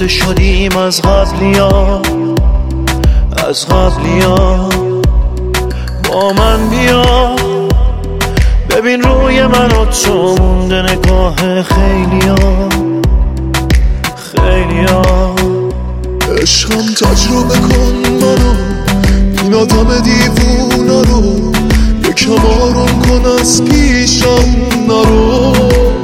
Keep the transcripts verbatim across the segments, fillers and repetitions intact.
خسته شدیم از قبلیا، از قبلیا. با من بیا ببین روی من و تو مونده نگاه خیلیا، خیلیا. عشقم تجربه کن منو، این آدم دیوونه رو یکم آروم کن، از پیشم نرو.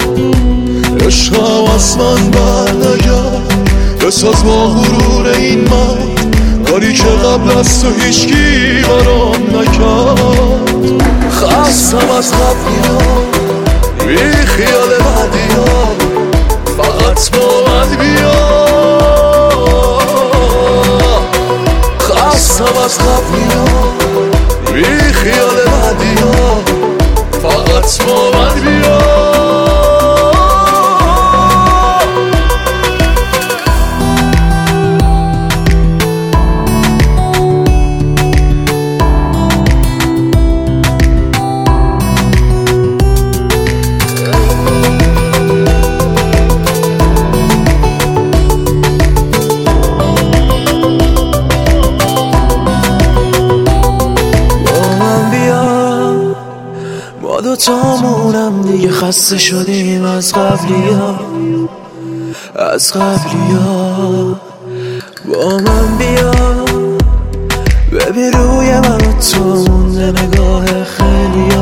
عشقم از من بر نگرد، بساز با غرور این مرد کاری که قبل از تو هیچکی برام نکرد. خستم از قبلیا، بی خیال بعدیا، فقط با من بیا. خستم از قبلیا، بی خیال بعدیا، فقط با من بیا. ما دوتامونم دیگه خسته شدیم از قبلیا، از قبلیا. با من بیا ببین روی من و تو مونده نگاه خیلیا،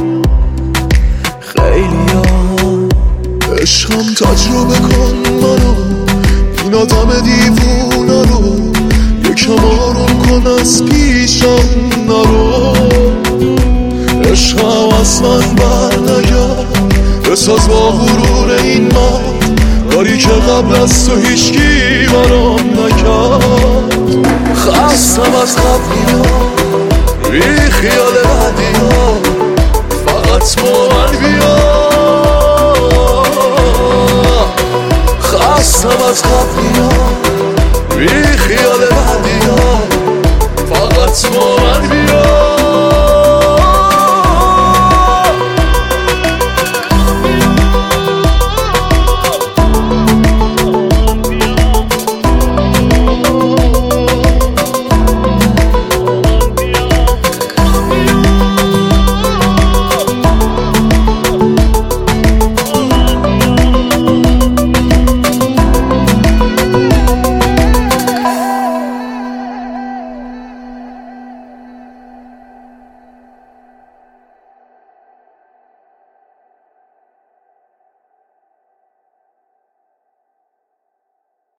خیلیا. عشقم تجربه کن منو، این آدم دیوونه رو یکم آروم کن، از پیشم نرو. عشقم از من بر نگرد، بساز با غرور این مرد کاری که قبل از تو هیچکی برام نکرد. خستم از قبلیا، بی خیال بعدیا، فقط با من بیا. خستم از قبلیا، بی خیال بعدیا، فقط با من بیا.